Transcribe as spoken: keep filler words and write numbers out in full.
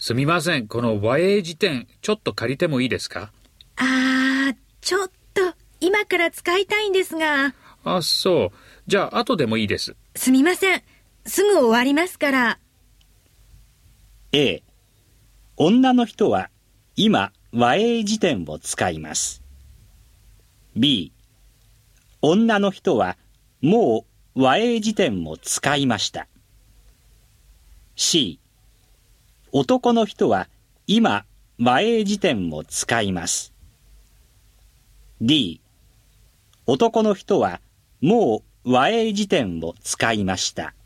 すみません、この和英辞典、ちょっと借りてもいいですか？ あー、ちょっと、今から使いたいんですが。 あ、そう。じゃあ、後でもいいです。 すみません。すぐ終わりますから。 A、女の人は今和英辞典を使います。B、女の人はもう和英辞典を使いました。C、男の人は今和英辞典を使います。D、男の人はもう和英辞典を使いました。